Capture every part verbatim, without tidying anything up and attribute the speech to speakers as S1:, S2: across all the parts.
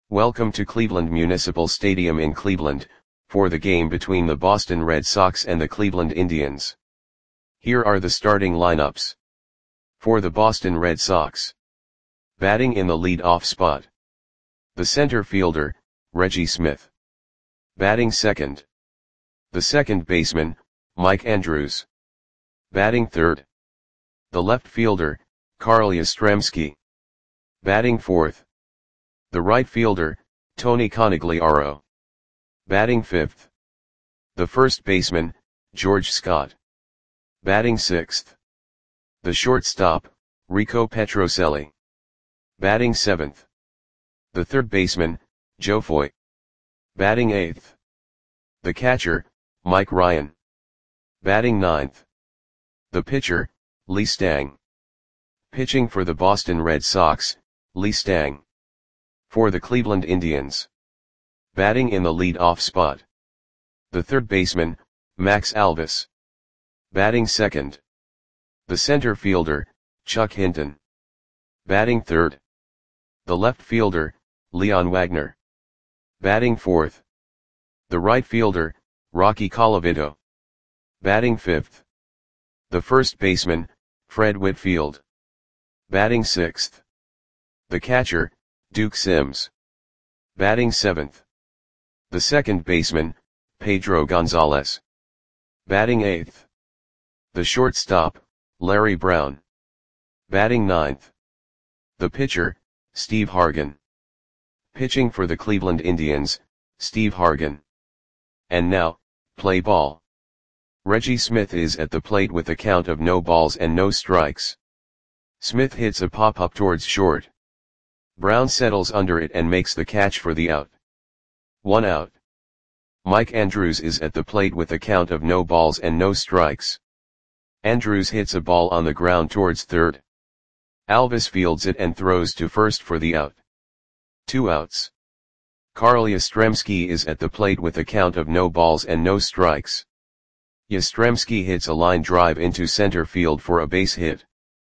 S1: Welcome to Cleveland Municipal Stadium in Cleveland, for the game between the Boston Red Sox and the Cleveland Indians. Here are the starting lineups. For the Boston Red Sox. Batting in the lead-off spot. The center fielder, Reggie Smith. Batting second. The second baseman, Mike Andrews. Batting third. The left fielder, Carl Yastrzemski. Batting fourth. The right fielder, Tony Conigliaro. Batting fifth. The first baseman, George Scott. Batting sixth. The shortstop, Rico Petrocelli. Batting seventh. The third baseman, Joe Foy. Batting eighth. The catcher, Mike Ryan. Batting ninth. The pitcher, Lee Stang. Pitching for the Boston Red Sox, Lee Stang. For the Cleveland Indians. Batting in the lead-off spot. The third baseman, Max Alvis. Batting second. The center fielder, Chuck Hinton. Batting third. The left fielder, Leon Wagner. Batting fourth. The right fielder, Rocky Colavito. Batting fifth. The first baseman, Fred Whitfield. Batting sixth. The catcher, Duke Sims. Batting seventh. The second baseman, Pedro Gonzalez. Batting eighth. The shortstop, Larry Brown. Batting ninth. The pitcher, Steve Hargan. Pitching for the Cleveland Indians, Steve Hargan. And now, play ball. Reggie Smith is at the plate with a count of no balls and no strikes. Smith hits a pop-up towards short. Brown settles under it and makes the catch for the out. One out. Mike Andrews is at the plate with a count of no balls and no strikes. Andrews hits a ball on the ground towards third. Alvis fields it and throws to first for the out. Two outs. Carl Yastrzemski is at the plate with a count of no balls and no strikes. Yastrzemski hits a line drive into center field for a base hit.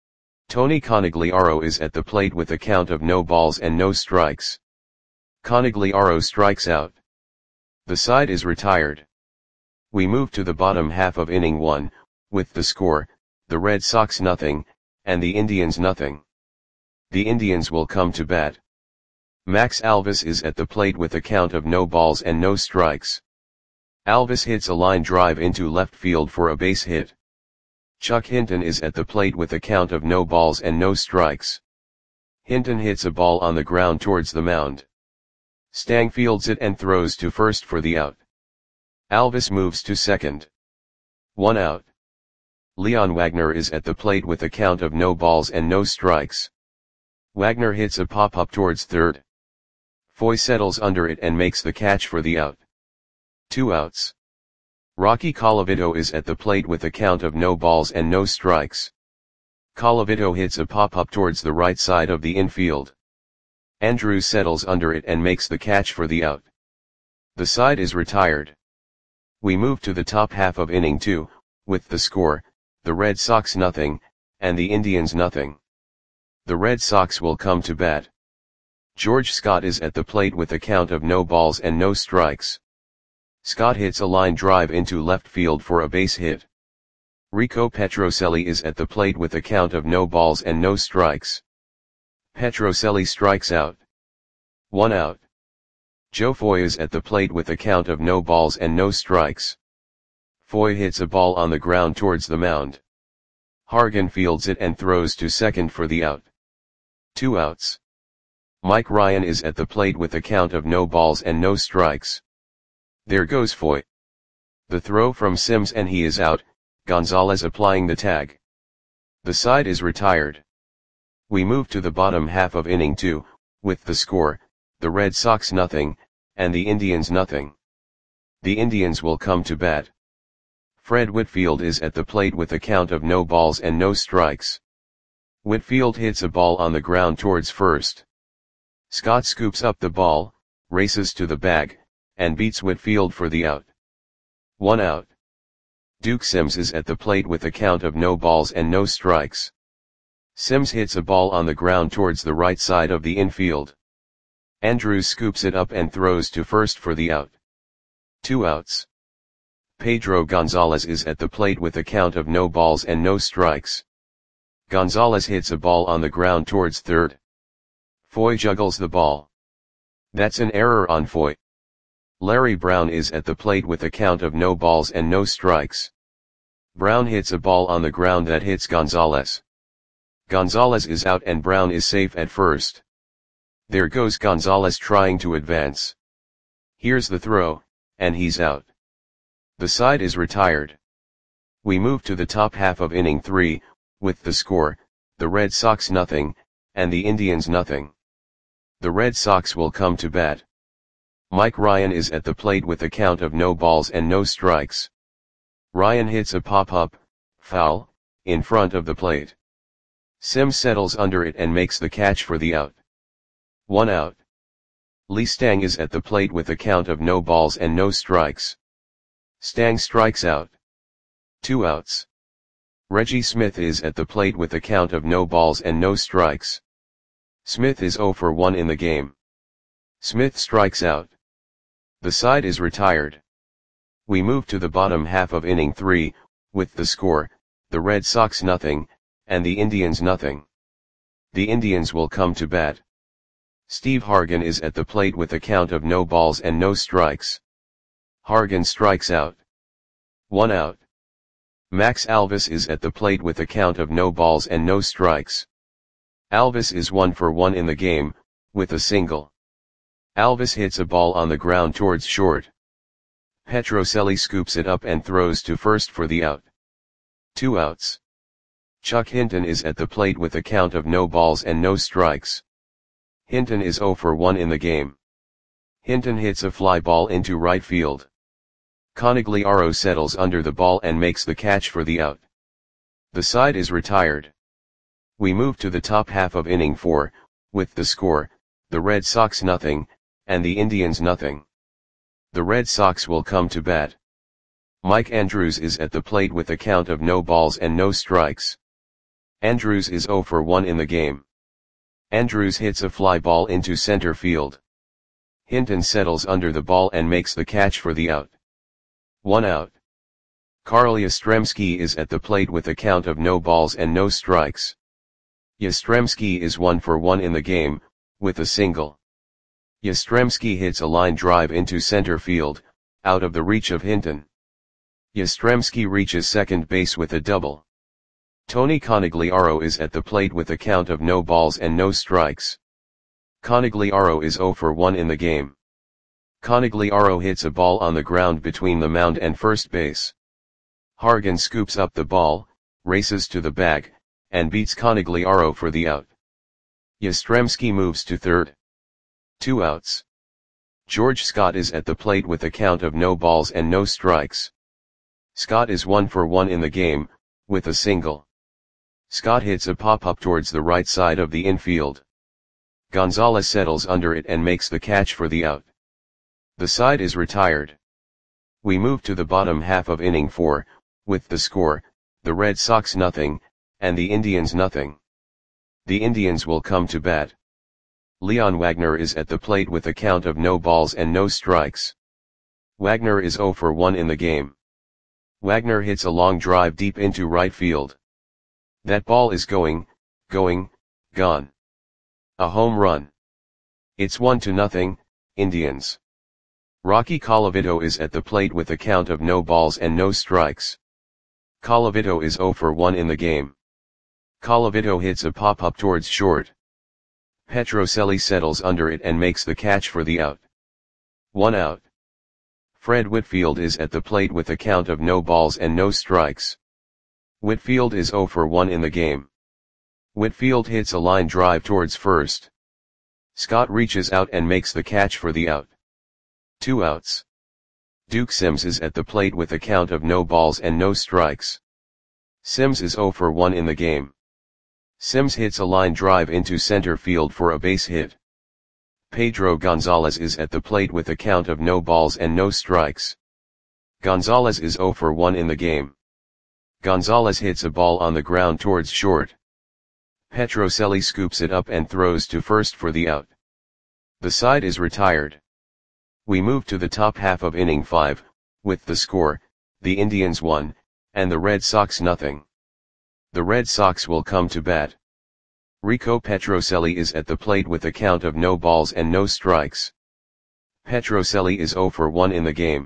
S1: Tony Conigliaro is at the plate with a count of no balls and no strikes. Conigliaro strikes out. The side is retired. We move to the bottom half of inning one, with the score, the Red Sox nothing, and the Indians nothing. The Indians will come to bat. Max Alvis is at the plate with a count of no balls and no strikes. Alvis hits a line drive into left field for a base hit. Chuck Hinton is at the plate with a count of no balls and no strikes. Hinton hits a ball on the ground towards the mound. Stang fields it and throws to first for the out. Alvis moves to second. One out. Leon Wagner is at the plate with a count of no balls and no strikes. Wagner hits a pop-up towards third. Foy settles under it and makes the catch for the out. Two outs. Rocky Colavito is at the plate with a count of no balls and no strikes. Colavito hits a pop-up towards the right side of the infield. Andrews settles under it and makes the catch for the out. The side is retired. We move to the top half of inning two, with the score, the Red Sox nothing, and the Indians nothing. The Red Sox will come to bat. George Scott is at the plate with a count of no balls and no strikes. Scott hits a line drive into left field for a base hit. Rico Petrocelli is at the plate with a count of no balls and no strikes. Petrocelli strikes out. One out. Joe Foy is at the plate with a count of no balls and no strikes. Foy hits a ball on the ground towards the mound. Hargan fields it and throws to second for the out. Two outs. Mike Ryan is at the plate with a count of no balls and no strikes. There goes Foy. The throw from Sims and he is out, Gonzalez applying the tag. The side is retired. We move to the bottom half of inning two, with the score, the Red Sox nothing, and the Indians nothing. The Indians will come to bat. Fred Whitfield is at the plate with a count of no balls and no strikes. Whitfield hits a ball on the ground towards first. Scott scoops up the ball, races to the bag, and beats Whitfield for the out. One out. Duke Sims is at the plate with a count of no balls and no strikes. Sims hits a ball on the ground towards the right side of the infield. Andrews scoops it up and throws to first for the out. Two outs. Pedro Gonzalez is at the plate with a count of no balls and no strikes. Gonzalez hits a ball on the ground towards third. Foy juggles the ball. That's an error on Foy. Larry Brown is at the plate with a count of no balls and no strikes. Brown hits a ball on the ground that hits Gonzalez. Gonzalez is out and Brown is safe at first. There goes Gonzalez trying to advance. Here's the throw, and he's out. The side is retired. We move to the top half of inning three, with the score, the Red Sox nothing, and the Indians nothing. The Red Sox will come to bat. Mike Ryan is at the plate with a count of no balls and no strikes. Ryan hits a pop-up, foul, in front of the plate. Sims settles under it and makes the catch for the out. One out. Lee Stang is at the plate with a count of no balls and no strikes. Stang strikes out. Two outs. Reggie Smith is at the plate with a count of no balls and no strikes. Smith is oh for one in the game. Smith strikes out. The side is retired. We move to the bottom half of inning three, with the score, the Red Sox nothing, and the Indians nothing. The Indians will come to bat. Steve Hargan is at the plate with a count of no balls and no strikes. Hargan strikes out. One out. Max Alvis is at the plate with a count of no balls and no strikes. Alvis is one for one in the game, with a single. Alvis hits a ball on the ground towards short. Petrocelli scoops it up and throws to first for the out. Two outs. Chuck Hinton is at the plate with a count of no balls and no strikes. Hinton is oh for one in the game. Hinton hits a fly ball into right field. Conigliaro settles under the ball and makes the catch for the out. The side is retired. We move to the top half of inning four, with the score, the Red Sox nothing, and the Indians nothing. The Red Sox will come to bat. Mike Andrews is at the plate with a count of no balls and no strikes. Andrews is oh for one in the game. Andrews hits a fly ball into center field. Hinton settles under the ball and makes the catch for the out. One out. Carl Yastrzemski is at the plate with a count of no balls and no strikes. Yastrzemski is one for one in the game, with a single. Yastrzemski hits a line drive into center field, out of the reach of Hinton. Yastrzemski reaches second base with a double. Tony Conigliaro is at the plate with a count of no balls and no strikes. Conigliaro is oh for one in the game. Conigliaro hits a ball on the ground between the mound and first base. Hargan scoops up the ball, races to the bag, and beats Conigliaro for the out. Yastrzemski moves to third. Two outs. George Scott is at the plate with a count of no balls and no strikes. Scott is one for one in the game, with a single. Scott hits a pop-up towards the right side of the infield. Gonzalez settles under it and makes the catch for the out. The side is retired. We move to the bottom half of inning four, with the score, the Red Sox nothing, and the Indians nothing. The Indians will come to bat. Leon Wagner is at the plate with a count of no balls and no strikes. Wagner is oh for one in the game. Wagner hits a long drive deep into right field. That ball is going, going, gone. A home run. It's one to nothing, Indians. Rocky Colavito is at the plate with a count of no balls and no strikes. Colavito is oh for one in the game. Colavito hits a pop-up towards short. Petrocelli settles under it and makes the catch for the out. One out. Fred Whitfield is at the plate with a count of no balls and no strikes. Whitfield is oh for one in the game. Whitfield hits a line drive towards first. Scott reaches out and makes the catch for the out. Two outs. Duke Sims is at the plate with a count of no balls and no strikes. Sims is oh for one in the game. Sims hits a line drive into center field for a base hit. Pedro Gonzalez is at the plate with a count of no balls and no strikes. Gonzalez is oh for one in the game. Gonzalez hits a ball on the ground towards short. Petrocelli scoops it up and throws to first for the out. The side is retired. We move to the top half of inning five, with the score, the Indians one, and the Red Sox nothing. The Red Sox will come to bat. Rico Petrocelli is at the plate with a count of no balls and no strikes. Petrocelli is oh for one in the game.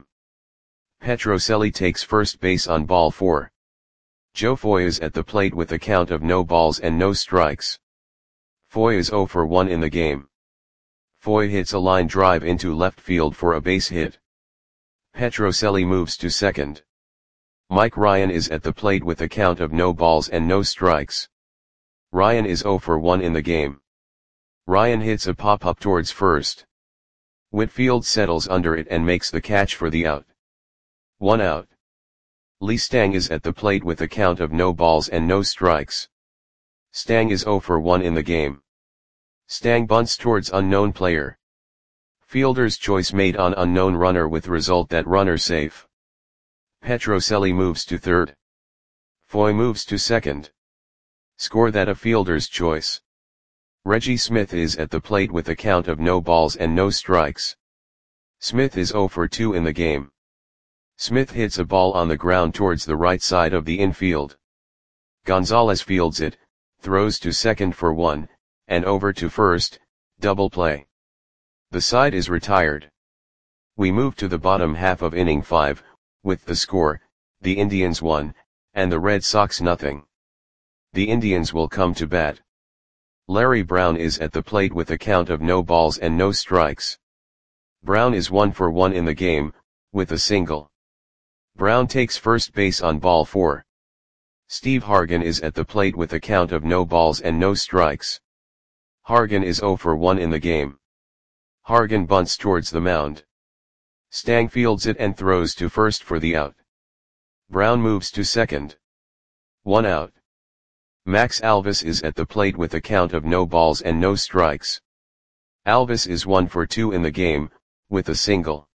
S1: Petrocelli takes first base on ball four. Joe Foy is at the plate with a count of no balls and no strikes. Foy is oh for one in the game. Foy hits a line drive into left field for a base hit. Petrocelli moves to second. Mike Ryan is at the plate with a count of no balls and no strikes. Ryan is oh for one in the game. Ryan hits a pop-up towards first. Whitfield settles under it and makes the catch for the out. One out. Lee Stang is at the plate with a count of no balls and no strikes. Stang is oh for one in the game. Stang bunts towards unknown player. Fielder's choice made on unknown runner with result that runner safe. Petrocelli moves to third. Foy moves to second. Score that a fielder's choice. Reggie Smith is at the plate with a count of no balls and no strikes. Smith is oh for two in the game. Smith hits a ball on the ground towards the right side of the infield. Gonzalez fields it, throws to second for one, and over to first, double play. The side is retired. We move to the bottom half of inning five, with the score, the Indians one, and the Red Sox nothing. The Indians will come to bat. Larry Brown is at the plate with a count of no balls and no strikes. Brown is one for one in the game, with a single. Brown takes first base on ball four. Steve Hargan is at the plate with a count of no balls and no strikes. Hargan is oh for one in the game. Hargan bunts towards the mound. Stang fields it and throws to first for the out. Brown moves to second. One out. Max Alvis is at the plate with a count of no balls and no strikes. Alvis is one for two in the game, with a single.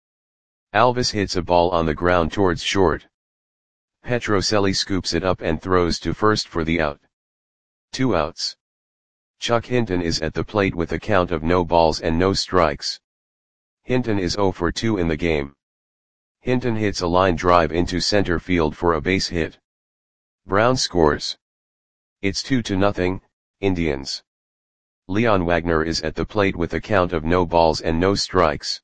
S1: Alvis hits a ball on the ground towards short. Petrocelli scoops it up and throws to first for the out. Two outs. Chuck Hinton is at the plate with a count of no balls and no strikes. Hinton is oh for two in the game. Hinton hits a line drive into center field for a base hit. Brown scores. It's two to nothing, Indians. Leon Wagner is at the plate with a count of no balls and no strikes.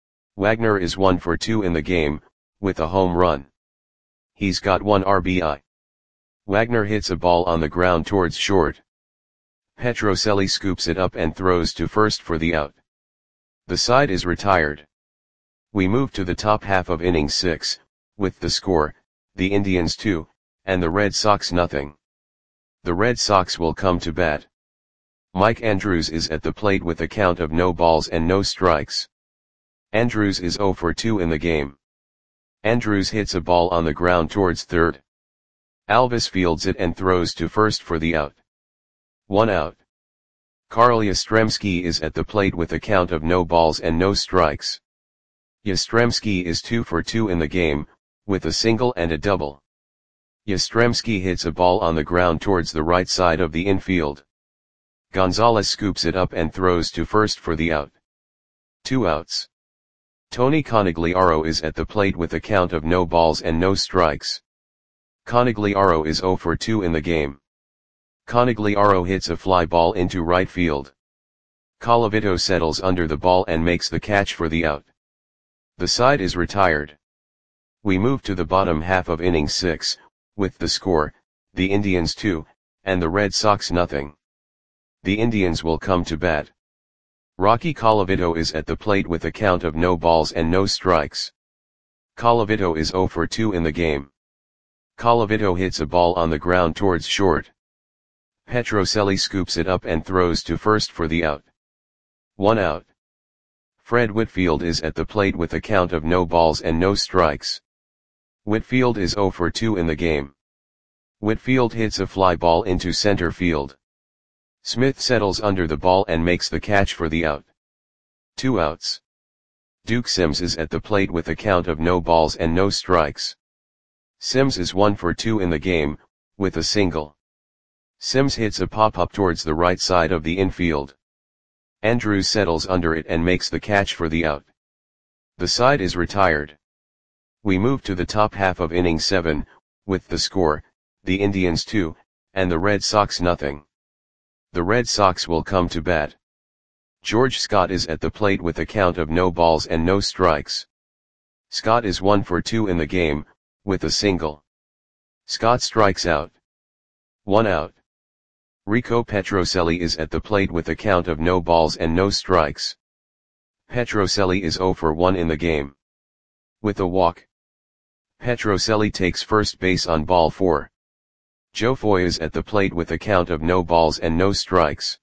S1: Wagner is one for two in the game, with a home run. He's got one R B I. Wagner hits a ball on the ground towards short. Petrocelli scoops it up and throws to first for the out. The side is retired. We move to the top half of inning six, with the score, the Indians two, and the Red Sox nothing. The Red Sox will come to bat. Mike Andrews is at the plate with a count of no balls and no strikes. Andrews is oh for two in the game. Andrews hits a ball on the ground towards third. Alvis fields it and throws to first for the out. One out. Carl Yastrzemski is at the plate with a count of no balls and no strikes. Yastrzemski is two for two in the game, with a single and a double. Yastrzemski hits a ball on the ground towards the right side of the infield. Gonzalez scoops it up and throws to first for the out. Two outs. Tony Conigliaro is at the plate with a count of no balls and no strikes. Conigliaro is oh for two in the game. Conigliaro hits a fly ball into right field. Colavito settles under the ball and makes the catch for the out. The side is retired. We move to the bottom half of inning six, with the score, the Indians two, and the Red Sox nothing. The Indians will come to bat. Rocky Colavito is at the plate with a count of no balls and no strikes. Colavito is oh for two in the game. Colavito hits a ball on the ground towards short. Petrocelli scoops it up and throws to first for the out. One out. Fred Whitfield is at the plate with a count of no balls and no strikes. Whitfield is oh for two in the game. Whitfield hits a fly ball into center field. Smith settles under the ball and makes the catch for the out. Two outs. Duke Sims is at the plate with a count of no balls and no strikes. Sims is one for two in the game, with a single. Sims hits a pop-up towards the right side of the infield. Andrews settles under it and makes the catch for the out. The side is retired. We move to the top half of inning seven, with the score, the Indians two, and the Red Sox nothing. The Red Sox will come to bat. George Scott is at the plate with a count of no balls and no strikes. Scott is one for two in the game, with a single. Scott strikes out. One out. Rico Petrocelli is at the plate with a count of no balls and no strikes. Petrocelli is zero for one in the game. With a walk. Petrocelli takes first base on ball four. Joe Foy is at the plate with a count of no balls and no strikes.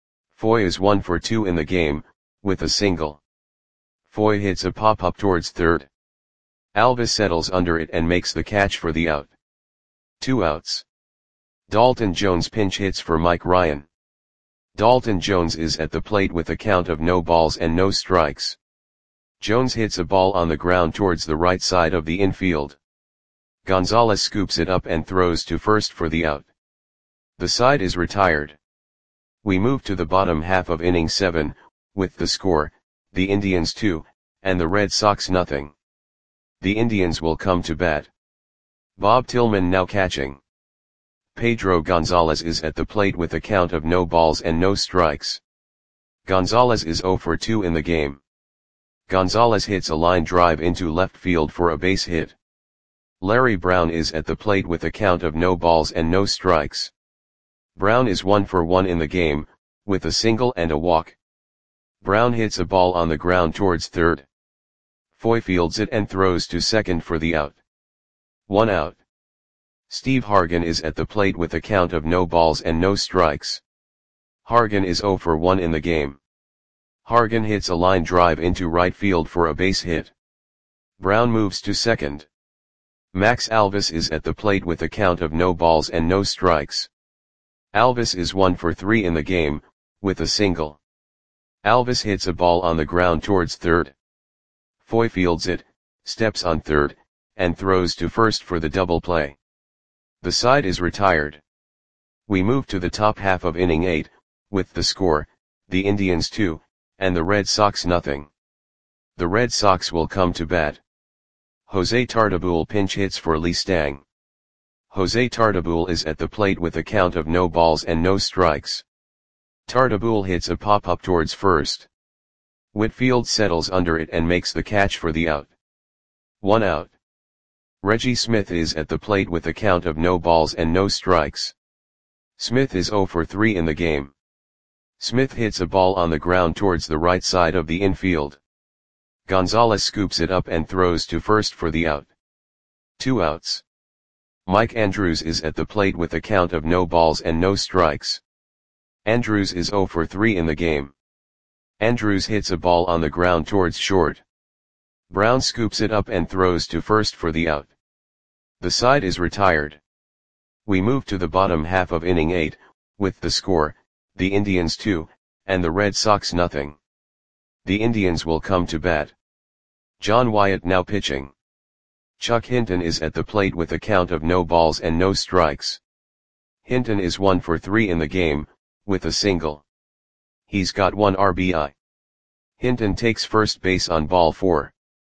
S1: Foy is one for two in the game, with a single. Foy hits a pop-up towards third. Alvis settles under it and makes the catch for the out. Two outs. Dalton Jones pinch hits for Mike Ryan. Dalton Jones is at the plate with a count of no balls and no strikes. Jones hits a ball on the ground towards the right side of the infield. Gonzalez scoops it up and throws to first for the out. The side is retired. We move to the bottom half of inning seven, with the score, the Indians two, and the Red Sox nothing. The Indians will come to bat. Bob Tillman now catching. Pedro Gonzalez is at the plate with a count of no balls and no strikes. Gonzalez is zero for two in the game. Gonzalez hits a line drive into left field for a base hit. Larry Brown is at the plate with a count of no balls and no strikes. Brown is one for one in the game, with a single and a walk. Brown hits a ball on the ground towards third. Foy fields it and throws to second for the out. One out. Steve Hargan is at the plate with a count of no balls and no strikes. Hargan is zero for one in the game. Hargan hits a line drive into right field for a base hit. Brown moves to second. Max Alvis is at the plate with a count of no balls and no strikes. Alvis is one for three in the game, with a single. Alvis hits a ball on the ground towards third. Foy fields it, steps on third, and throws to first for the double play. The side is retired. We move to the top half of inning eight, with the score, the Indians two, and the Red Sox nothing. The Red Sox will come to bat. Jose Tartabull pinch hits for Lee Stang. Jose Tartabull is at the plate with a count of no balls and no strikes. Tartabull hits a pop-up towards first. Whitfield settles under it and makes the catch for the out. One out. Reggie Smith is at the plate with a count of no balls and no strikes. Smith is zero for three in the game. Smith hits a ball on the ground towards the right side of the infield. Gonzalez scoops it up and throws to first for the out. Two outs. Mike Andrews is at the plate with a count of no balls and no strikes. Andrews is zero for three in the game. Andrews hits a ball on the ground towards short. Brown scoops it up and throws to first for the out. The side is retired. We move to the bottom half of inning eight, with the score, the Indians two, and the Red Sox nothing. The Indians will come to bat. John Wyatt now pitching. Chuck Hinton is at the plate with a count of no balls and no strikes. Hinton is one for three in the game, with a single. He's got one R B I. Hinton takes first base on ball four.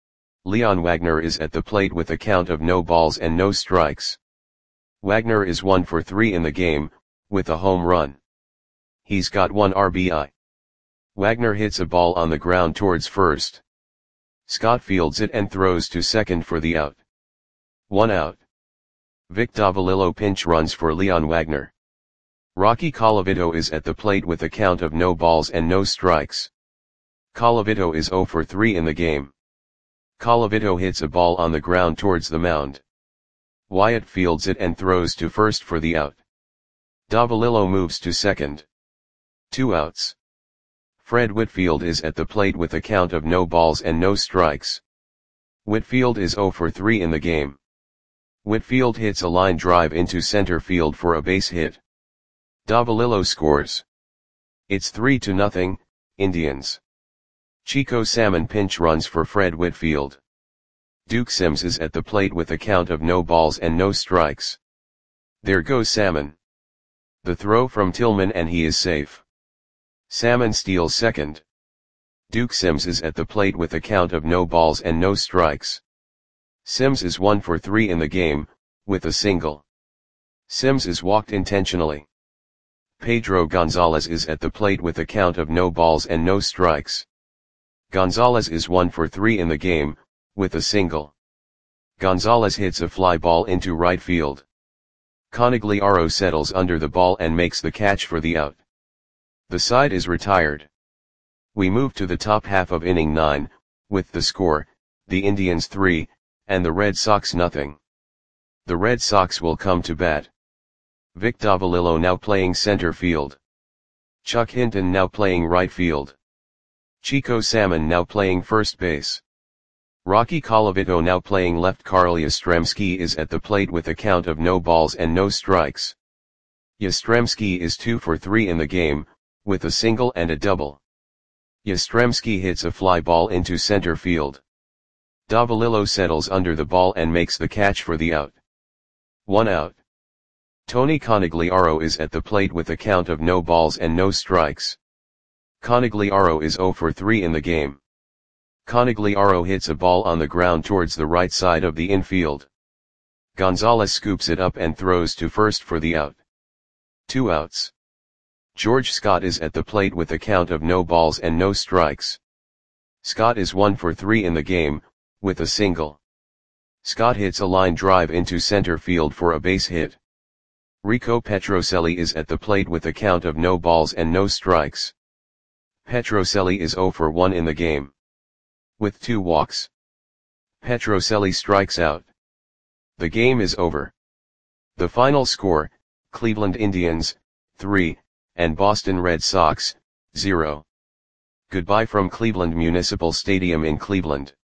S1: Leon Wagner is at the plate with a count of no balls and no strikes. Wagner is one for three in the game, with a home run. He's got one R B I. Wagner hits a ball on the ground towards first. Scott fields it and throws to second for the out. One out. Vic Davalillo pinch runs for Leon Wagner. Rocky Colavito is at the plate with a count of no balls and no strikes. Colavito is zero for three in the game. Colavito hits a ball on the ground towards the mound. Wyatt fields it and throws to first for the out. Davalillo moves to second. Two outs. Fred Whitfield is at the plate with a count of no balls and no strikes. Whitfield is zero for three in the game. Whitfield hits a line drive into center field for a base hit. Davalillo scores. It's three to nothing, Indians. Chico Salmon pinch runs for Fred Whitfield. Duke Sims is at the plate with a count of no balls and no strikes. There goes Salmon. The throw from Tillman and he is safe. Salmon steals second. Duke Sims is at the plate with a count of no balls and no strikes. Sims is one for three in the game, with a single. Sims is walked intentionally. Pedro Gonzalez is at the plate with a count of no balls and no strikes. Gonzalez is one for three in the game, with a single. Gonzalez hits a fly ball into right field. Conigliaro settles under the ball and makes the catch for the out. The side is retired. We move to the top half of inning nine, with the score, the Indians three, and the Red Sox nothing. The Red Sox will come to bat. Vic Davalillo now playing center field. Chuck Hinton now playing right field. Chico Salmon now playing first base. Rocky Colavito now playing left. Carl Yastrzemski is at the plate with a count of no balls and no strikes. Yastrzemski is two for three in the game, with a single and a double. Yastrzemski hits a fly ball into center field. Davalillo settles under the ball and makes the catch for the out. One out. Tony Conigliaro is at the plate with a count of no balls and no strikes. Conigliaro is zero for three in the game. Conigliaro hits a ball on the ground towards the right side of the infield. Gonzalez scoops it up and throws to first for the out. Two outs. George Scott is at the plate with a count of no balls and no strikes. Scott is one for three in the game, with a single. Scott hits a line drive into center field for a base hit. Rico Petrocelli is at the plate with a count of no balls and no strikes. Petrocelli is zero for one in the game, with two walks. Petrocelli strikes out. The game is over. The final score, Cleveland Indians, three, and Boston Red Sox, zero. Goodbye from Cleveland Municipal Stadium in Cleveland.